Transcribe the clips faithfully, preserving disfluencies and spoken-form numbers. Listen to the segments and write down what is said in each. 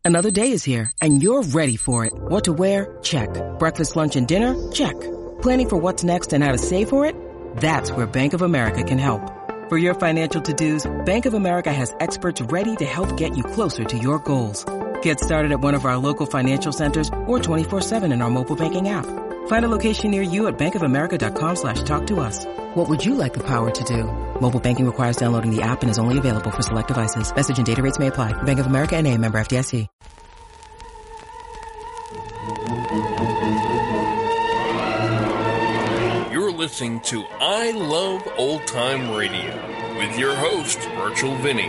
Another day is here, and you're ready for it. What to wear? Check. Breakfast, lunch, and dinner? Check. Planning for what's next and how to save for it? That's where Bank of America can help. For your financial to-dos, Bank of America has experts ready to help get you closer to your goals. Get started at one of our local financial centers or twenty-four seven in our mobile banking app. Find a location near you at bankofamerica.com slash talk to us. What would you like the power to do? Mobile banking requires downloading the app and is only available for select devices. Message and data rates may apply. Bank of America N A, member F D I C. You're listening to I Love Old Time Radio with your host, Virtual Vinny.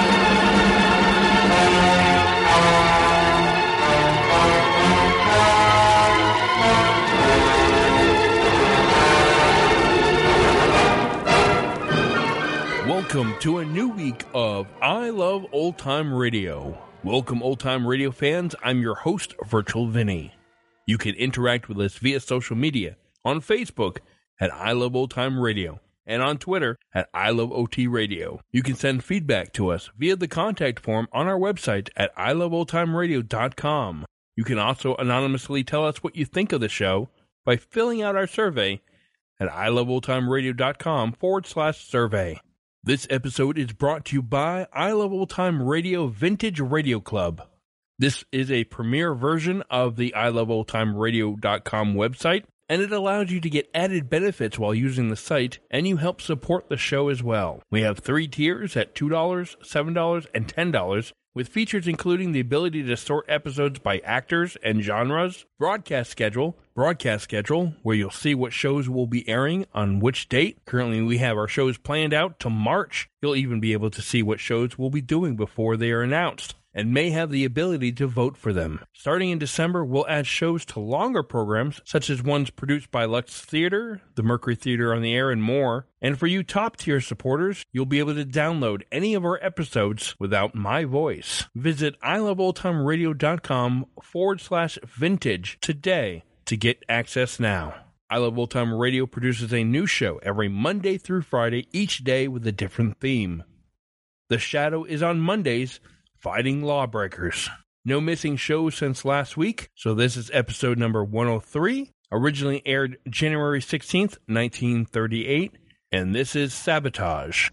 Welcome to a new week of I Love Old Time Radio. Welcome, Old Time Radio fans. I'm your host, Virtual Vinny. You can interact with us via social media on Facebook at I Love Old Time Radio and on Twitter at I Love O T Radio. You can send feedback to us via the contact form on our website at I love old time radio dot com. You can also anonymously tell us what you think of the show by filling out our survey at I love old time radio dot com forward slash survey. This episode is brought to you by I Love Old Time Radio Vintage Radio Club. This is a premier version of the I love old time radio dot com website, and it allows you to get added benefits while using the site, and you help support the show as well. We have three tiers at two dollars, seven dollars, and ten dollars, with features including the ability to sort episodes by actors and genres, broadcast schedule, broadcast schedule, where you'll see what shows will be airing on which date. Currently, we have our shows planned out to March. You'll even be able to see what shows we'll be doing before they are announced, and may have the ability to vote for them. Starting in December, we'll add shows to longer programs, such as ones produced by Lux Theater, the Mercury Theater on the Air, and more. And for you top-tier supporters, you'll be able to download any of our episodes without my voice. Visit I love old time radio dot com forward slash vintage today to get access now. I Love Old Time Radio produces a new show every Monday through Friday, each day with a different theme. The Shadow is on Mondays, fighting lawbreakers. No missing shows since last week, so this is episode number one oh three, originally aired January sixteenth, nineteen thirty-eight, and this is Sabotage.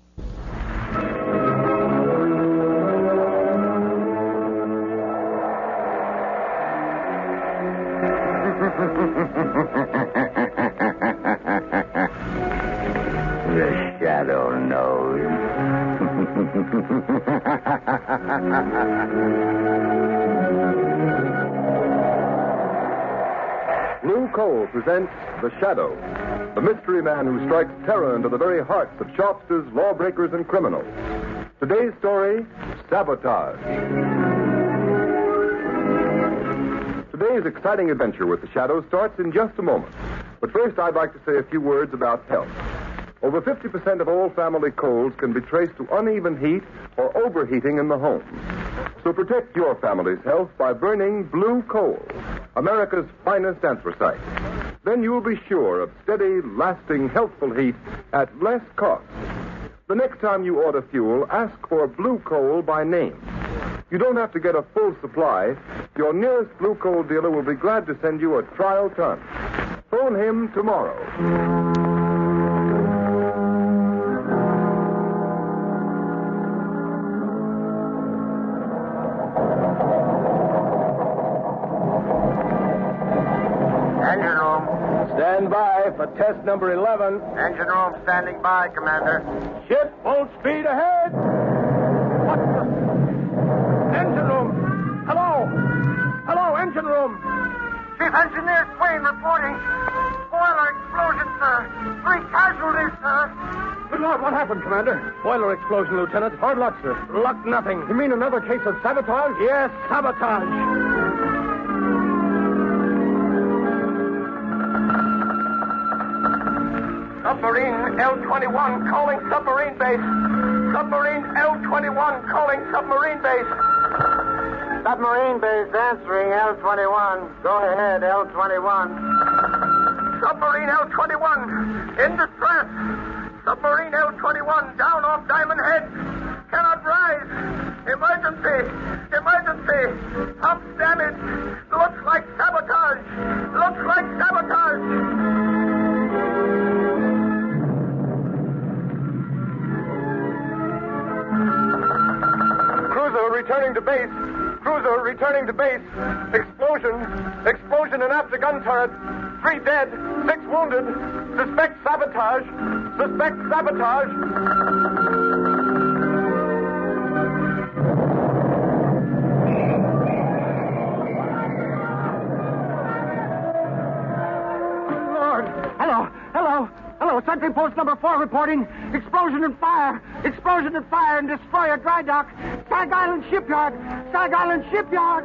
The Shadow knows. Blue Coal presents The Shadow, the mystery man who strikes terror into the very hearts of shopsters, lawbreakers, and criminals. Today's story, Sabotage. Today's exciting adventure with The Shadow starts in just a moment. But first, I'd like to say a few words about health. Over fifty percent of all family colds can be traced to uneven heat or overheating in the home. So protect your family's health by burning Blue Coal, America's finest anthracite. Then you'll be sure of steady, lasting, healthful heat at less cost. The next time you order fuel, ask for Blue Coal by name. You don't have to get a full supply. Your nearest Blue Coal dealer will be glad to send you a trial ton. Phone him tomorrow. Stand by for test number eleven. Engine room standing by, Commander. Ship full speed ahead. What the? Engine room. Hello. Hello, engine room. Chief Engineer Swain reporting. Boiler explosion, sir. Three casualties, sir. Good Lord, what happened, Commander? Boiler explosion, Lieutenant. Hard luck, sir. Luck nothing. You mean another case of sabotage? Yes, sabotage. Submarine L twenty-one calling submarine base. Submarine L twenty-one calling submarine base. Submarine base answering L twenty-one. Go ahead, L twenty-one. Submarine L twenty-one in distress. Submarine L twenty-one down off Diamond Head. Cannot rise. Emergency! Emergency! Pumps damaged! Looks like sabotage! Looks like sabotage! Cruiser returning to base. Cruiser returning to base. Explosion. Explosion in after gun turret. Three dead. Six wounded. Suspect sabotage. Suspect sabotage. Hello, hello, hello. Sentry post number four reporting. Explosion and fire. Explosion and fire and destroyer dry dock. Sag Island Shipyard. Sag Island Shipyard.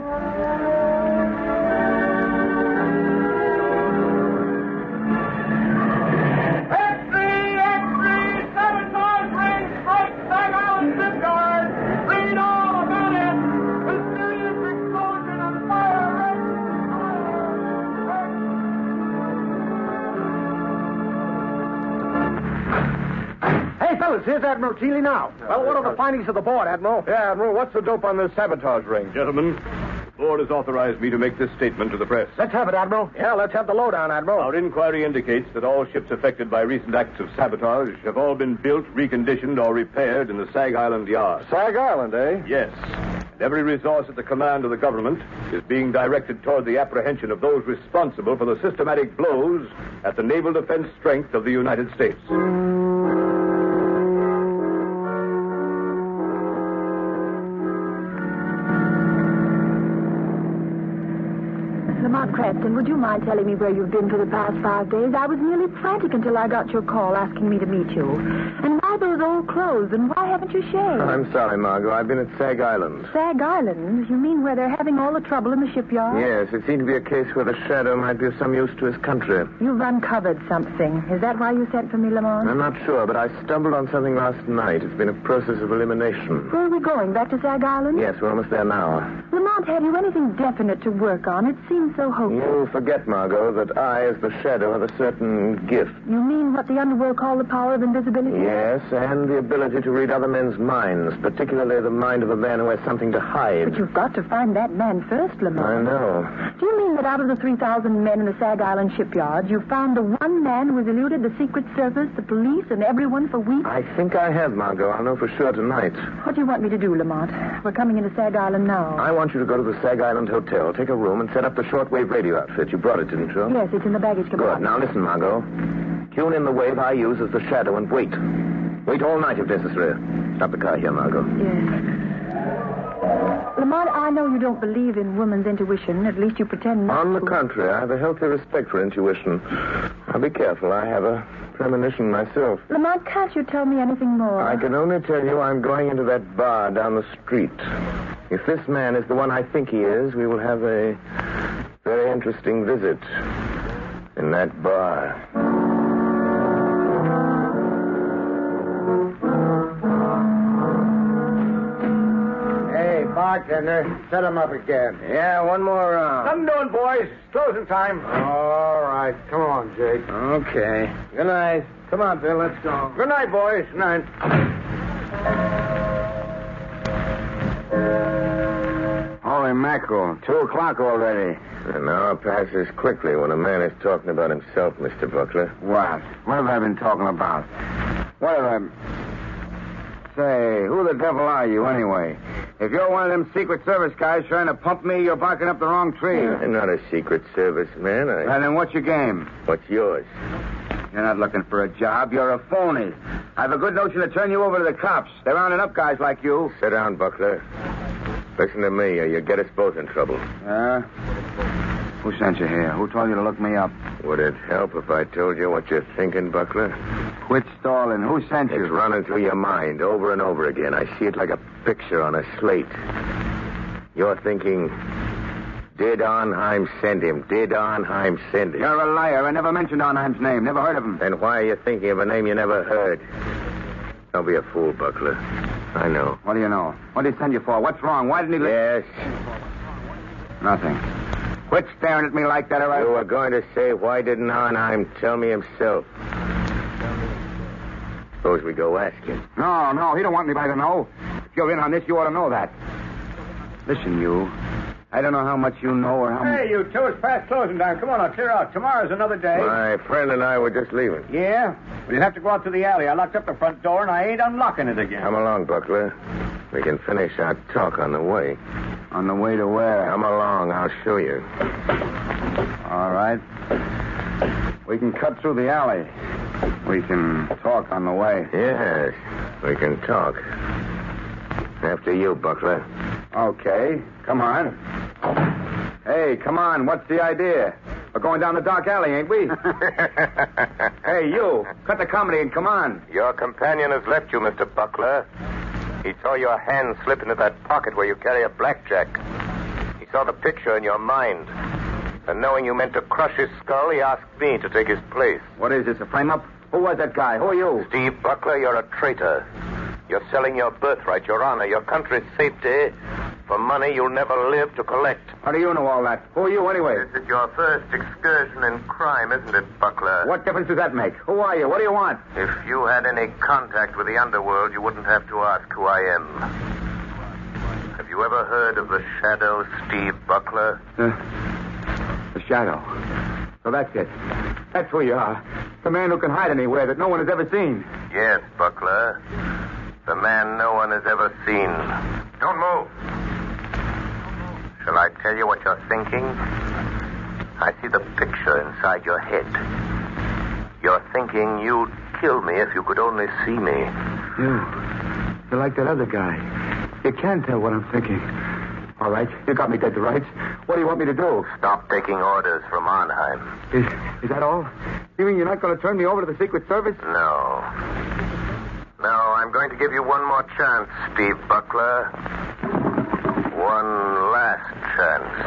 X three, X three, sabotage ring strike Sag Island Shipyard. Read all about it. Mysterious explosion and fire. Hey, fellas, here's Admiral Keeley now. Well, what are the findings of the board, Admiral? Yeah, Admiral, what's the dope on this sabotage ring? Gentlemen, the board has authorized me to make this statement to the press. Let's have it, Admiral. Yeah, let's have the lowdown, Admiral. Our inquiry indicates that all ships affected by recent acts of sabotage have all been built, reconditioned, or repaired in the Sag Island Yard. Sag Island, eh? Yes. And every resource at the command of the government is being directed toward the apprehension of those responsible for the systematic blows at the naval defense strength of the United States. Lamont Cranston, would you mind telling me where you've been for the past five days? I was nearly frantic until I got your call asking me to meet you. And why those old clothes, and why haven't you shaved? I'm sorry, Margot. I've been at Sag Island. Sag Island? You mean where they're having all the trouble in the shipyard? Yes, it seemed to be a case where the Shadow might be of some use to his country. You've uncovered something. Is that why you sent for me, Lamont? I'm not sure, but I stumbled on something last night. It's been a process of elimination. Where are we going? Back to Sag Island? Yes, we're almost there now. Lamont, have you anything definite to work on? It seems so hopeless. You forget, Margot, that I, as the Shadow, have a certain gift. You mean what the underworld call the power of invisibility? Yes, and the ability to read other men's minds, particularly the mind of a man who has something to hide. But you've got to find that man first, Lamont. I know. Do you mean that out of the three thousand men in the Sag Island shipyard, you found the one man who has eluded the Secret Service, the police, and everyone for weeks? I think I have, Margot. I'll know for sure tonight. What do you want me to do, Lamont? We're coming into Sag Island now. I want you to go to the Sag Island Hotel, take a room, and set up the shortwave radio outfit. You brought it, didn't you? Yes, it's in the baggage compartment. Good. Now listen, Margot. Tune in the wave I use as the Shadow and wait. Wait all night if necessary. Stop the car here, Margot. Yes. Lamont, I know you don't believe in woman's intuition. At least you pretend not On the to. contrary, I have a healthy respect for intuition. Now be careful. I have a premonition myself. Lamont, can't you tell me anything more? I can only tell you I'm going into that bar down the street. If this man is the one I think he is, we will have a very interesting visit in that bar. Bartender, set him up again. Yeah, one more round. I'm doing, boys. It's closing time. All right. Come on, Jake. Okay. Good night. Come on, Bill. Let's go. Good night, boys. Good night. Holy mackerel. Two o'clock already. An hour passes quickly when a man is talking about himself, Mister Buckler. What? What have I been talking about? What have I... Say, who the devil are you, anyway? If you're one of them Secret Service guys trying to pump me, you're barking up the wrong tree. I'm not a Secret Service man. I... And then what's your game? What's yours? You're not looking for a job. You're a phony. I have a good notion to turn you over to the cops. They're rounding up guys like you. Sit down, Buckler. Listen to me, or you'll get us both in trouble. Uh, who sent you here? Who told you to look me up? Would it help if I told you what you're thinking, Buckler? Quit stalling. Who sent you? It's running through your mind over and over again. I see it like a picture on a slate. You're thinking, did Arnheim send him? Did Arnheim send him? You're a liar. I never mentioned Arnheim's name. Never heard of him. Then why are you thinking of a name you never heard? Don't be a fool, Buckler. I know. What do you know? What did he send you for? What's wrong? Why didn't he... Yes. Nothing. Quit staring at me like that, or I... You were going to say, why didn't Arnheim tell me himself? Suppose we go ask him. No, no, he don't want anybody to know. If you're in on this, you ought to know that. Listen, you. I don't know how much you know or how much... Hey, you two, it's past closing time. Come on, I'll clear out. Tomorrow's another day. My friend and I were just leaving. Yeah? Well, you'll have to go out to the alley. I locked up the front door, and I ain't unlocking it again. Come along, Buckler. We can finish our talk on the way. On the way to where? Come along, I'll show you. All right. We can cut through the alley. We can talk on the way. Yes, we can talk. After you, Buckler. Okay, come on. Hey, come on, what's the idea? We're going down the dark alley, ain't we? Hey, you, cut the comedy and come on. Your companion has left you, Mister Buckler. He saw your hand slip into that pocket where you carry a blackjack. He saw the picture in your mind. And knowing you meant to crush his skull, he asked me to take his place. What is this, a frame-up? Who was that guy? Who are you? Steve Buckler, you're a traitor. You're selling your birthright, your honor, your country's safety for money you'll never live to collect. How do you know all that? Who are you, anyway? This is your first excursion in crime, isn't it, Buckler? What difference does that make? Who are you? What do you want? If you had any contact with the underworld, you wouldn't have to ask who I am. Have you ever heard of the Shadow, Steve Buckler? Uh, the Shadow. So that's it. That's who you are. The man who can hide anywhere that no one has ever seen. Yes, Buckler. The man no one has ever seen. Don't move. Shall I tell you what you're thinking? I see the picture inside your head. You're thinking you'd kill me if you could only see me. You. You're like that other guy. You can't tell what I'm thinking. All right, you got me dead to rights. What do you want me to do? Stop taking orders from Arnheim. Is, is that all? You mean you're not going to turn me over to the Secret Service? No. No, I'm going to give you one more chance, Steve Buckler. One last chance.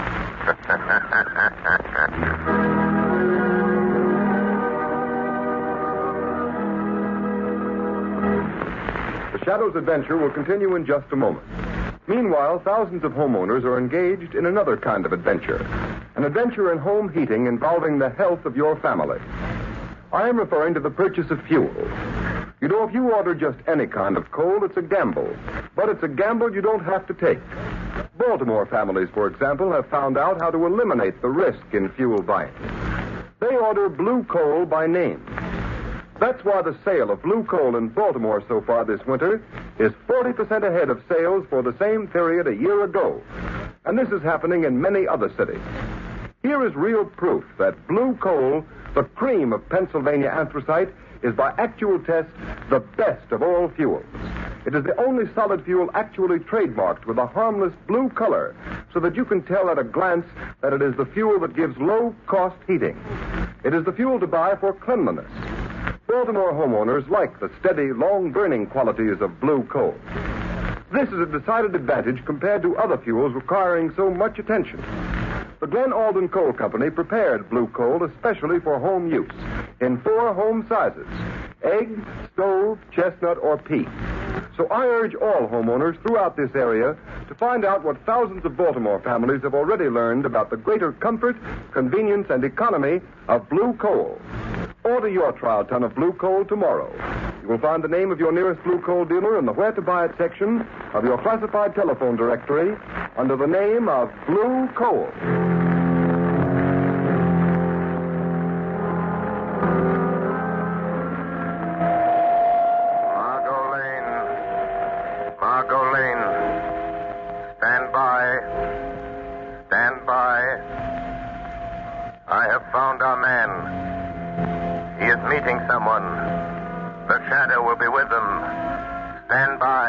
The Shadow's adventure will continue in just a moment. Meanwhile, thousands of homeowners are engaged in another kind of adventure. An adventure in home heating involving the health of your family. I am referring to the purchase of fuel. You know, if you order just any kind of coal, it's a gamble. But it's a gamble you don't have to take. Baltimore families, for example, have found out how to eliminate the risk in fuel buying. They order blue coal by name. That's why the sale of blue coal in Baltimore so far this winter is forty percent ahead of sales for the same period a year ago. And this is happening in many other cities. Here is real proof that blue coal, the cream of Pennsylvania anthracite, is by actual test the best of all fuels. It is the only solid fuel actually trademarked with a harmless blue color, so that you can tell at a glance that it is the fuel that gives low-cost heating. It is the fuel to buy for cleanliness. Baltimore homeowners like the steady, long-burning qualities of blue coal. This is a decided advantage compared to other fuels requiring so much attention. The Glen Alden Coal Company prepared blue coal especially for home use in four home sizes: egg, stove, chestnut, or peat. So I urge all homeowners throughout this area to find out what thousands of Baltimore families have already learned about the greater comfort, convenience, and economy of blue coal. Order your trial ton of blue coal tomorrow. You will find the name of your nearest blue coal dealer in the Where to Buy It section of your classified telephone directory under the name of Blue Coal. Margot Lane. Margot Lane. Stand by. Stand by. I have found our man. He is meeting someone. The Shadow will be with them. Stand by.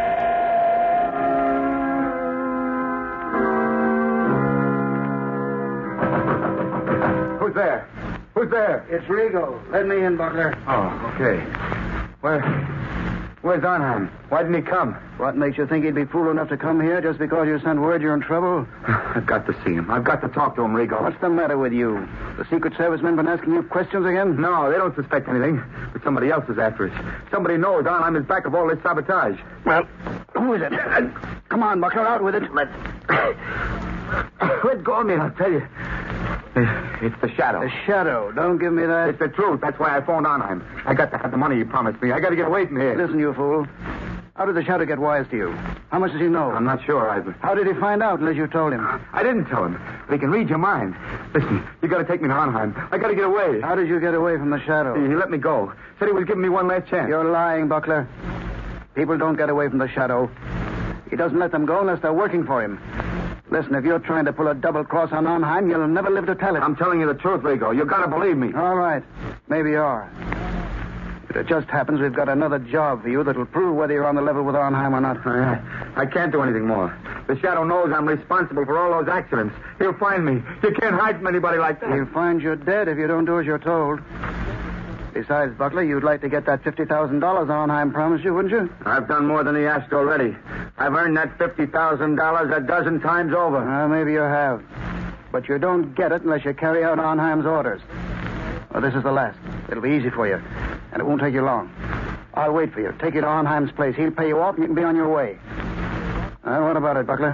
Who's there? Who's there? It's Rigo. Let me in, Butler. Oh, okay. Where... Where's Arnheim? Why didn't he come? What makes you think he'd be fool enough to come here just because you sent word you're in trouble? I've got to see him. I've got to talk to him, Rigo. What's the matter with you? The Secret Service men been asking you questions again? No, they don't suspect anything. But somebody else is after us. Somebody knows Arnheim is back of all this sabotage. Well, who is it? Come on, Buckler, out with it. Let... Let go of me, I'll tell you. It's the Shadow. The Shadow. Don't give me that. It's the truth. That's why I phoned Arnheim. I got to have the money you promised me. I got to get away from here. Listen, you fool. How did the shadow get wise to you? How much does he know? I'm not sure. I... How did he find out unless you told him? I didn't tell him. But he can read your mind. Listen, you got to take me to Arnheim. I got to get away. How did you get away from the shadow? He, he let me go. Said he was giving me one last chance. You're lying, Buckler. People don't get away from the shadow. He doesn't let them go unless they're working for him. Listen, if you're trying to pull a double cross on Arnheim, you'll never live to tell it. I'm telling you the truth, Rigo. You got to believe me. All right. Maybe you are. But it just happens we've got another job for you that'll prove whether you're on the level with Arnheim or not. I, I can't do anything more. The Shadow knows I'm responsible for all those accidents. He'll find me. You can't hide from anybody like that. He'll find you dead if you don't do as you're told. Besides, Buckler, you'd like to get that fifty thousand dollars Arnheim promised you, wouldn't you? I've done more than he asked already. I've earned that fifty thousand dollars a dozen times over. Uh, maybe you have. But you don't get it unless you carry out Arnheim's orders. Well, this is the last. It'll be easy for you. And it won't take you long. I'll wait for you. Take you to Arnheim's place. He'll pay you off and you can be on your way. Well, what about it, Buckler?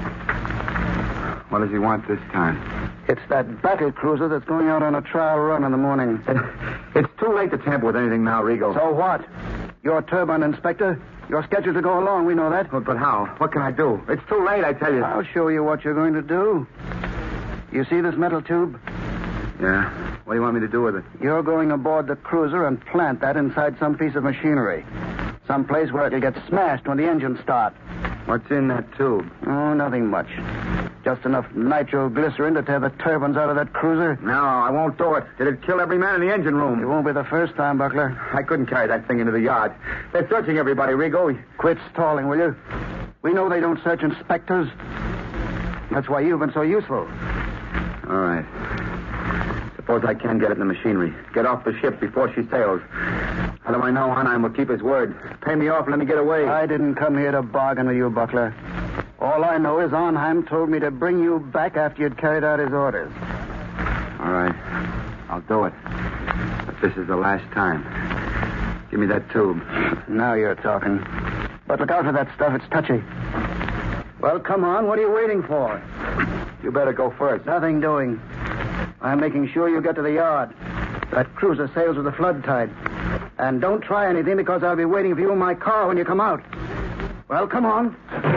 What does he want this time? It's that battle cruiser that's going out on a trial run in the morning. It's too late to tamper with anything now, Rigo. So what? You're turbine inspector. You're scheduled to go along. We know that. But, but how? What can I do? It's too late, I tell you. I'll show you what you're going to do. You see this metal tube? Yeah. What do you want me to do with it? You're going aboard the cruiser and plant that inside some piece of machinery. Some place where it'll get smashed when the engines start. What's in that tube? Oh, nothing much. Just enough nitroglycerin to tear the turbines out of that cruiser. No, I won't do it. It'd kill every man in the engine room. It won't be the first time, Buckler. I couldn't carry that thing into the yard. They're searching everybody, Rigo. Quit stalling, will you? We know they don't search inspectors. That's why you've been so useful. All right. Suppose I can get it in the machinery. Get off the ship before she sails. How do I know Arnheim will keep his word? Pay me off and let me get away. I didn't come here to bargain with you, Buckler. All I know is Arnheim told me to bring you back after you'd carried out his orders. All right. I'll do it. But this is the last time. Give me that tube. Now you're talking. But look out for that stuff. It's touchy. Well, come on. What are you waiting for? You better go first. Nothing doing. I'm making sure you get to the yard. That cruiser sails with the flood tide. And don't try anything because I'll be waiting for you in my car when you come out. Well, come on.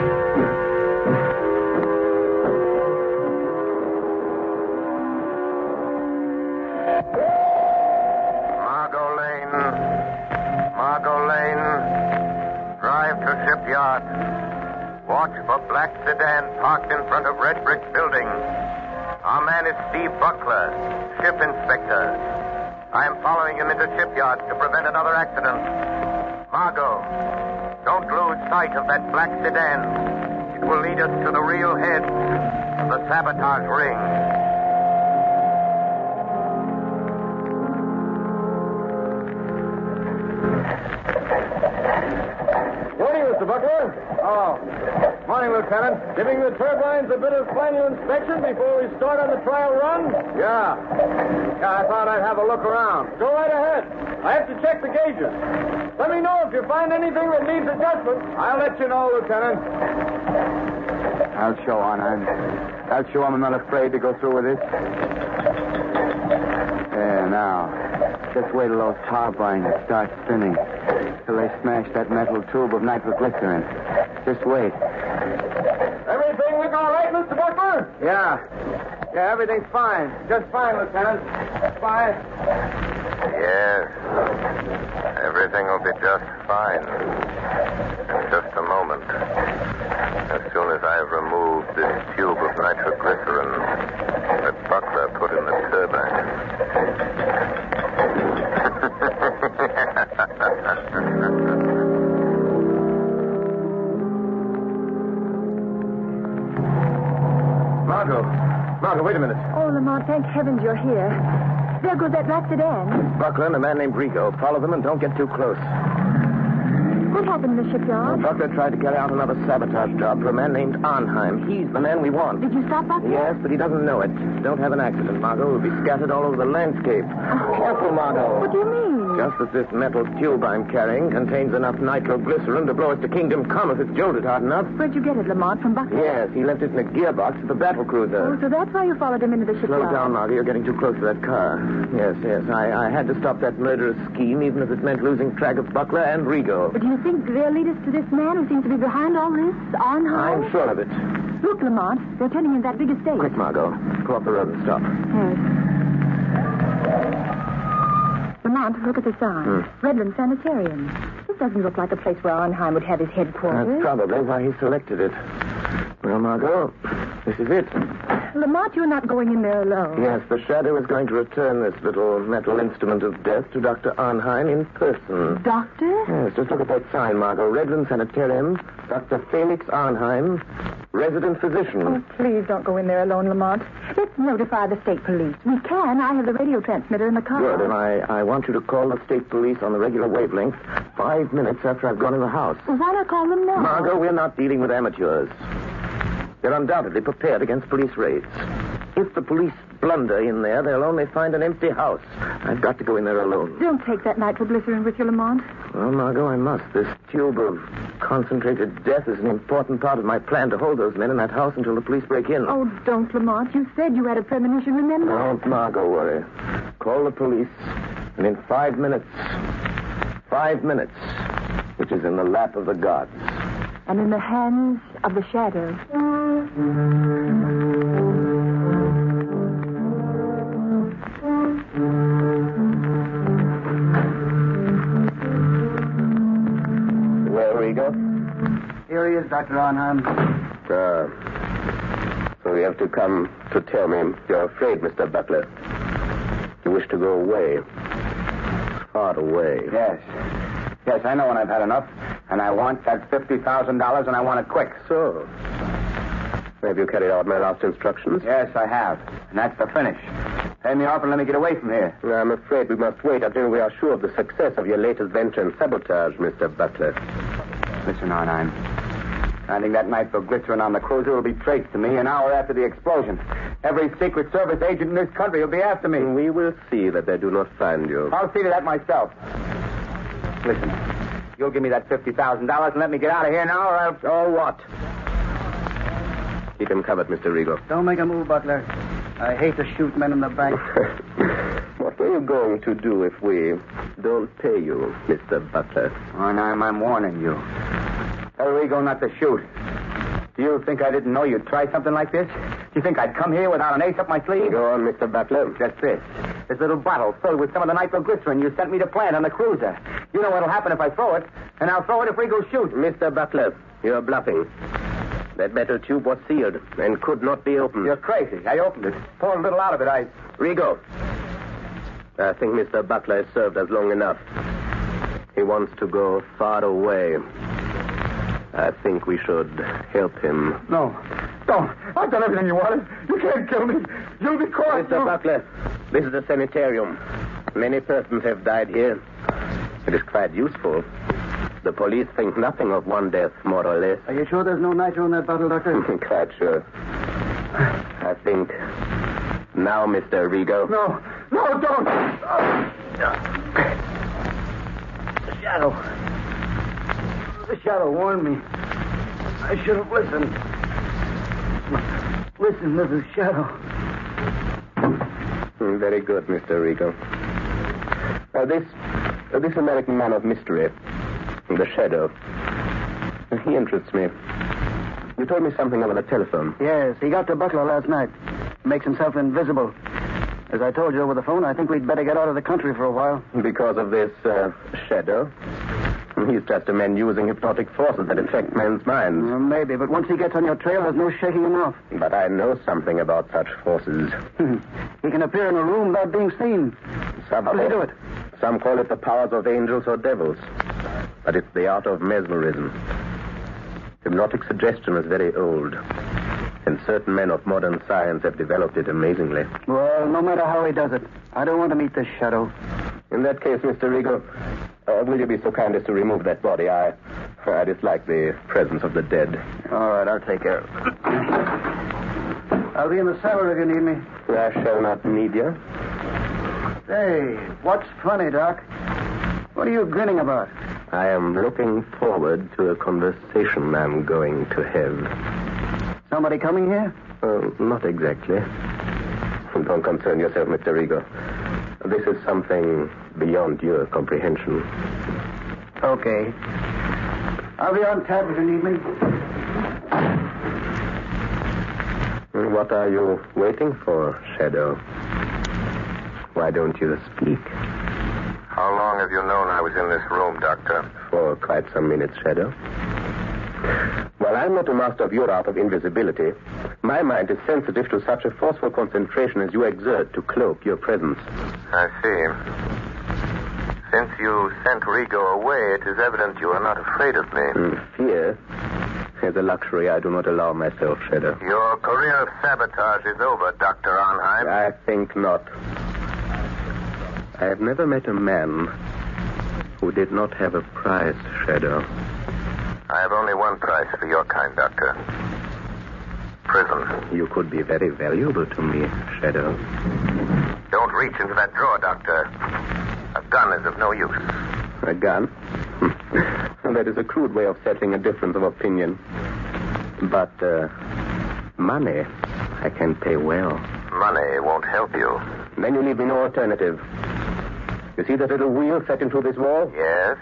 Margot Lane. Margot Lane. Drive to shipyard. Watch for black sedan parked in front of red brick building. Our man is Steve Buckler, ship inspector. I am following him into shipyard to prevent another accident. Margot, don't lose sight of that black sedan. It will lead us to the real head of the sabotage ring. Morning, Mister Buckler. Oh. Morning, Lieutenant. Giving the turbines a bit of final inspection before we start on the trial run? Yeah. Yeah, I thought I'd have a look around. Go right ahead. I have to check the gauges. Let me know if you find anything that needs adjustment. I'll let you know, Lieutenant. I'll show Arnheim. I'll show him I'm not afraid to go through with this. There, now. Just wait till those turbines start spinning. Till they smash that metal tube of nitroglycerin. Just wait. Everything look all right, Mister Buckler? Yeah. Yeah, everything's fine. Just fine, Lieutenant. Fine. Yes. Everything will be just fine. In just a moment. As soon as I've removed this tube of nitroglycerin that Buckler put in the turbine. Margot. Margot, wait a minute. Oh, Lamont, thank heavens you're here. There goes that black sedan. Buckler and a man named Rigo. Follow them and don't get too close. What happened in the shipyard? Buckler tried to carry out another sabotage job for a man named Arnheim. He's the man we want. Did you stop Buckler? Yes, but he doesn't know it. Don't have an accident, Margot. We'll be scattered all over the landscape. Oh. Careful, Margot. What do you mean? Just that this metal tube I'm carrying contains enough nitroglycerin to blow us to Kingdom Come if it's jolted hard enough. Where'd you get it, Lamont? From Buckley? Yes, he left it in a gearbox at the battle cruiser. Oh, so that's why you followed him into the shipyard. Slow down, Margot. You're getting too close to that car. Yes, yes. I, I had to stop that murderous scheme, even if it meant losing track of Buckler and Rigo. But do you think they'll lead us to this man who seems to be behind all this, Arnheim? I'm sure of it. Look, Lamont, they're turning in that big estate. Quick, Margot. Go off the road and stop. Yes. Lamont, look at the sign. Hmm. Redland Sanitarium. This doesn't look like a place where Arnheim would have his headquarters. That's probably why he selected it. Well, Margot, this is it. Lamont, you're not going in there alone. Yes, the Shadow is going to return this little metal instrument of death to Doctor Arnheim in person. Doctor? Yes, just look at that sign, Margot. Redland Sanitarium, Doctor Felix Arnheim, resident physician. Oh, please don't go in there alone, Lamont. Let's notify the state police. We can. I have the radio transmitter in the car. Good, and I, I want you to call the state police on the regular wavelength five minutes after I've gone in the house. Well, why not call them now? Margot, we're not dealing with amateurs. They're undoubtedly prepared against police raids. If the police blunder in there, they'll only find an empty house. I've got to go in there alone. Don't take that nitroglycerin with you, Lamont. Well, Margot, I must. This tube of concentrated death is an important part of my plan to hold those men in that house until the police break in. Oh, don't, Lamont. You said you had a premonition, remember? Don't, Margot, worry. Call the police, and in five minutes, five minutes, which is in the lap of the gods. And in the hands of the Shadow. Where we go? Here he is, Doctor Arnheim. Ah. So you have to come to tell me you're afraid, Mister Butler. You wish to go away. Far away. Yes. Yes, I know when I've had enough. And I want that fifty thousand dollars, and I want it quick. So, have you carried out my last instructions? Yes, I have. And that's the finish. Pay me off and let me get away from here. I'm afraid we must wait until we are sure of the success of your latest venture in sabotage, Mister Butler. Listen, Arnheim. Finding that nitroglycerin on the cruiser will be traced to me an hour after the explosion. Every Secret Service agent in this country will be after me. We will see that they do not find you. I'll see to that myself. Listen. You'll give me that fifty thousand dollars and let me get out of here now, or I'll... Oh, what? Keep him covered, Mister Rigo. Don't make a move, Butler. I hate to shoot men in the back. What are you going to do if we don't pay you, Mister Butler? Arnheim, I'm warning you. Tell Rigo not to shoot. Do you think I didn't know you'd try something like this? Do you think I'd come here without an ace up my sleeve? Go on, Mister Butler. Just this. This little bottle filled with some of the nitroglycerin you sent me to plant on the cruiser. You know what'll happen if I throw it, and I'll throw it if Rigo shoots. Mister Butler, you're bluffing. That metal tube was sealed and could not be opened. You're crazy. I opened it. Poured a little out of it. I... Rigo, I think Mister Butler has served us long enough. He wants to go far away. I think we should help him. No. Don't. I've done everything you wanted. You can't kill me. You'll be caught. Mister Butler, this is a sanitarium. Many persons have died here. It is quite useful. The police think nothing of one death, more or less. Are you sure there's no nitro in that bottle, Doctor? Quite sure. I think... Now, Mister Rigo. No. No, don't. The Shadow. The Shadow warned me. I should have listened. Listen to the Shadow. Very good, Mister Rigo. Uh, this, uh, this American man of mystery, the Shadow, he interests me. You told me something over the telephone. Yes, he got to Buckler last night. Makes himself invisible. As I told you over the phone, I think we'd better get out of the country for a while. Because of this uh, Shadow? He's just a man using hypnotic forces that affect men's minds. Well, maybe, but once he gets on your trail, there's no shaking him off. But I know something about such forces. He can appear in a room without being seen. Some How does he do it? Some call it the powers of angels or devils. But it's the art of mesmerism. Hypnotic suggestion is very old. And certain men of modern science have developed it amazingly. Well, no matter how he does it, I don't want to meet this Shadow. In that case, Mister Rigo, uh, will you be so kind as to remove that body? I, I dislike the presence of the dead. All right, I'll take care of it. I'll be in the cellar if you need me. I shall not need you. Hey, what's funny, Doc? What are you grinning about? I am looking forward to a conversation I'm going to have. Somebody coming here? Uh, not exactly. Don't concern yourself, Mister Rigo. This is something beyond your comprehension. Okay. I'll be on tap if you need me. What are you waiting for, Shadow? Why don't you speak? How long have you known I was in this room, Doctor? For quite some minutes, Shadow. While I'm not a master of your art of invisibility, my mind is sensitive to such a forceful concentration as you exert to cloak your presence. I see. Since you sent Rigo away, it is evident you are not afraid of me. Mm, fear is a luxury I do not allow myself, Shadow. Your career of sabotage is over, Doctor Arnheim. I think not. I have never met a man who did not have a price, Shadow. I have only one price for your kind, Doctor. Prison. You could be very valuable to me, Shadow. Don't reach into that drawer, Doctor. A gun is of no use. A gun? That is a crude way of settling a difference of opinion. But, uh, money, I can pay well. Money won't help you. Then you leave me no alternative. You see that little wheel set into this wall? Yes.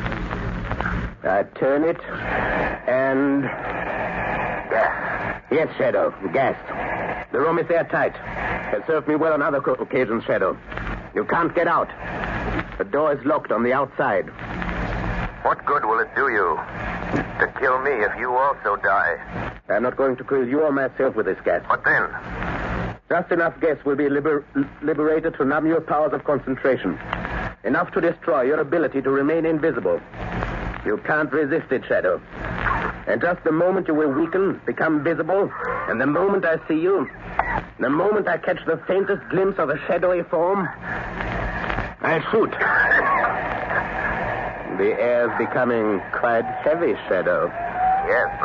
I turn it, and... Gas. Yes, Shadow, gas. The room is airtight. Has served me well on other occasions, Shadow. You can't get out. The door is locked on the outside. What good will it do you to kill me if you also die? I'm not going to kill you or myself with this gas. What then? Just enough gas will be liber- liberated to numb your powers of concentration. Enough to destroy your ability to remain invisible. You can't resist it, Shadow. And just the moment you will weaken, become visible, and the moment I see you, the moment I catch the faintest glimpse of a shadowy form, I shoot. The air's becoming quite heavy, Shadow. Yes, but...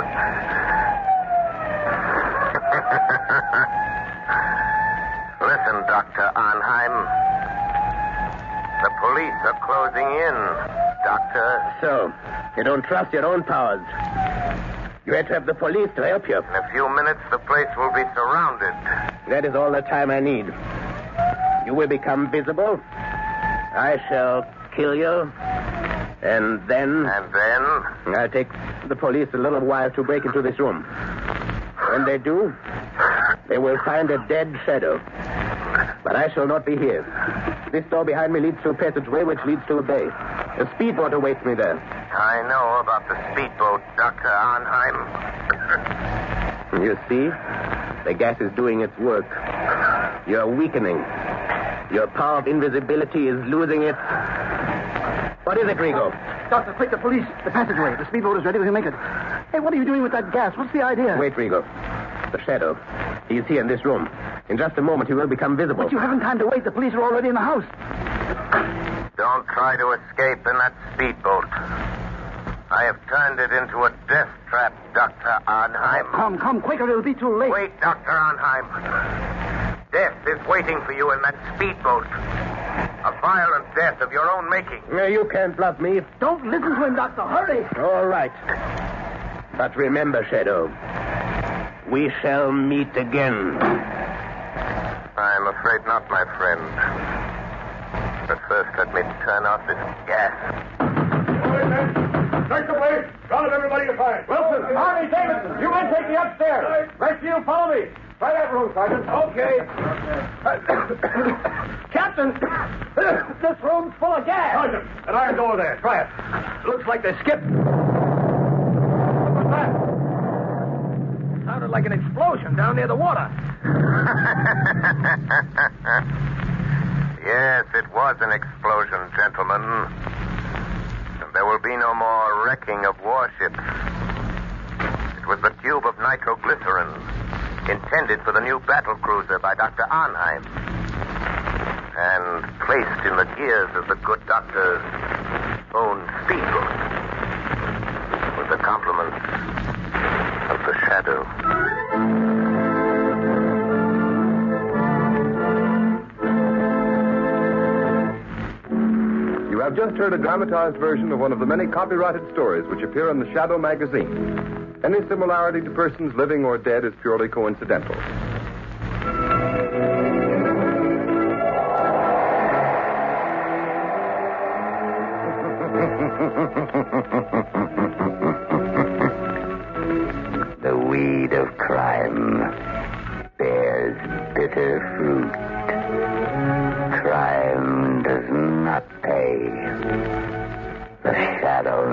Listen, Doctor Arnheim. The police are closing in, Doctor. So, you don't trust your own powers. You had to have the police to help you. In a few minutes, the place will be surrounded. That is all the time I need. You will become visible. I shall kill you. And then... And then? I'll take the police a little while to break into this room. When they do, they will find a dead Shadow. But I shall not be here. This door behind me leads to a passageway which leads to a bay. A speedboat awaits me there. I know about the speedboat, Doctor Arnheim. You see? The gas is doing its work. You're weakening. Your power of invisibility is losing its... What is it, Rigo? Doctor, quick, the police. The passageway. The speedboat is ready. We can make it. Hey, what are you doing with that gas? What's the idea? Wait, Rigo. The Shadow. He's here in this room. In just a moment, he will become visible. But you haven't time to wait. The police are already in the house. Don't try to escape in that speedboat. I have turned it into a death trap, Doctor Arnheim. Come, come, quicker. It'll be too late. Wait, Doctor Arnheim. Death is waiting for you in that speedboat. A violent death of your own making. No, you can't bluff me. Don't listen to him, Doctor. Hurry. All right. But remember, Shadow, we shall meet again. I'm afraid not, my friend. But first, let me turn off this gas. Search the place. Round up everybody you find. Wilson, Arnie, Davidson, you men take me upstairs. Rest of you follow me. Try that room, Sergeant. Okay. Captain, this room's full of gas. Sergeant, that iron door there. Try it. Looks like they skipped. What was that? Sounded like an explosion down near the water. Yes, it was an explosion, gentlemen. And there will be no more wrecking of warships. It was the tube of nitroglycerin intended for the new battle cruiser by Doctor Arnheim and placed in the gears of the good doctor's own speedboat with the compliments of the Shadow. You have just heard a dramatized version of one of the many copyrighted stories which appear in the Shadow magazine. Any similarity to persons living or dead is purely coincidental. The weed of crime bears bitter fruit. Crime does not pay. The Shadow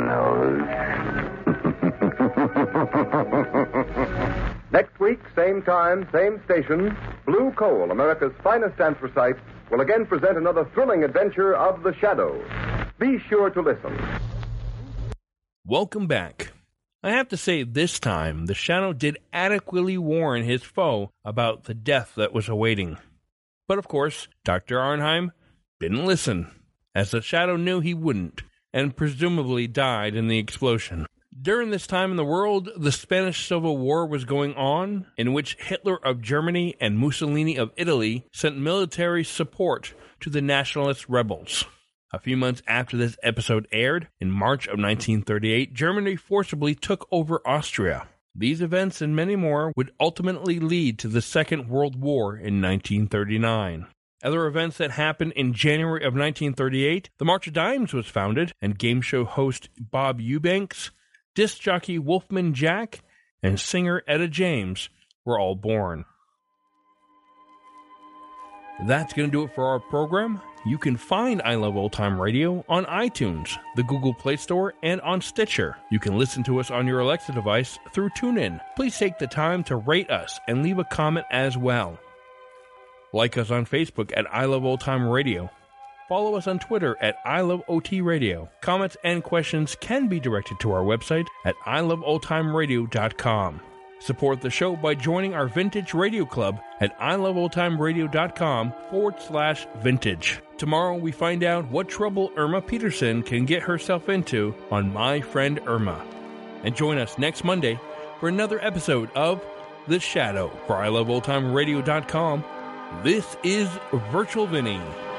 knows. Next week, same time, same station, Blue Coal, America's finest anthracite, will again present another thrilling adventure of the Shadow. Be sure to listen. Welcome back. I have to say, this time, the Shadow did adequately warn his foe about the death that was awaiting. But of course, Doctor Arnheim didn't listen, as the Shadow knew he wouldn't, and presumably died in the explosion. During this time in the world, the Spanish Civil War was going on, in which Hitler of Germany and Mussolini of Italy sent military support to the nationalist rebels. A few months after this episode aired, in March of nineteen thirty-eight, Germany forcibly took over Austria. These events and many more would ultimately lead to the Second World War in nineteen thirty-nine. Other events that happened in January of nineteen thirty-eight, the March of Dimes was founded, and game show host Bob Eubanks, disc jockey Wolfman Jack, and singer Etta James were all born. That's going to do it for our program. You can find I Love Old Time Radio on iTunes, the Google Play Store, and on Stitcher. You can listen to us on your Alexa device through TuneIn. Please take the time to rate us and leave a comment as well. Like us on Facebook at I Love Old Time Radio. Follow us on Twitter at I Love O T Radio. Comments and questions can be directed to our website at I love old time radio dot com. Support the show by joining our Vintage Radio Club at I love old time radio dot com forward slash vintage. Tomorrow we find out what trouble Irma Peterson can get herself into on My Friend Irma. And join us next Monday for another episode of The Shadow. For I love old time radio dot com, this is Virtual Vinny.